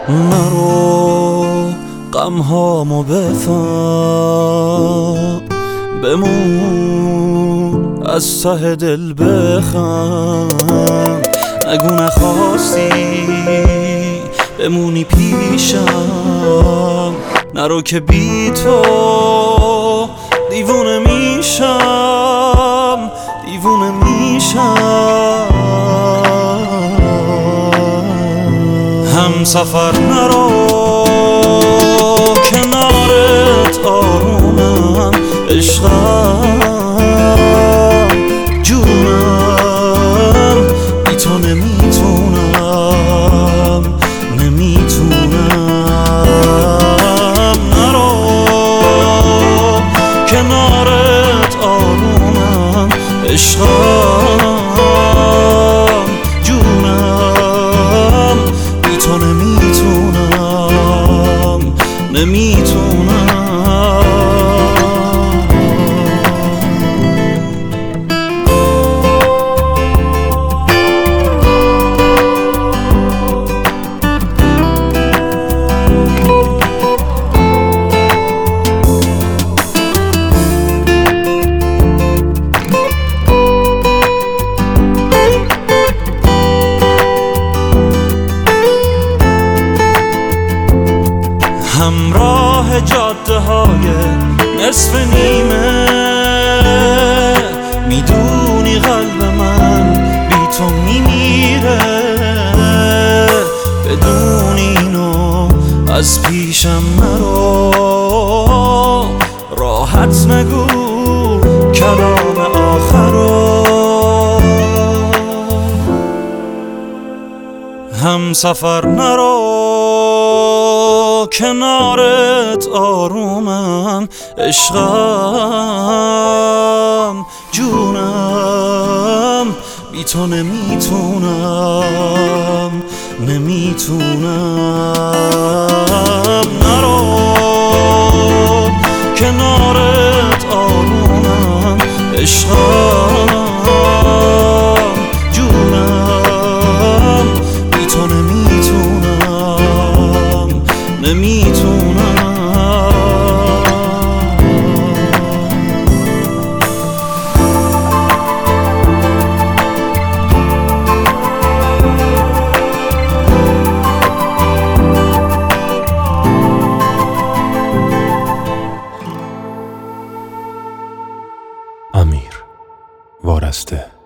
نرو غمهامو بفهم، بمون از ته دل بخم. نگو نخواستی بمونی پیشم، نرو که بی تو دیوونه میشم، دیوونه میشم. هم سفر نرو کنارت آرومم، عشقم جونم، بی تو نمیتونم، نمیتونم. نرو کنارت آرومم، عشقم جونم، بی تو نمیتونم، نمیتونم. همراه جاده های نصف نیمه، میدونی قلب من بی تو میمیره. بدون اینو از پیشم نرو، راحت نگو کلام آخرو. هم سفر نرو کنارت آرومم، عشقم جونم، بی تو نمیتونم، نمیتونم. نرو کنارت آرومم، عشقم جونم، بی تو نمیتونم، نمیتونم. امیر وارسته.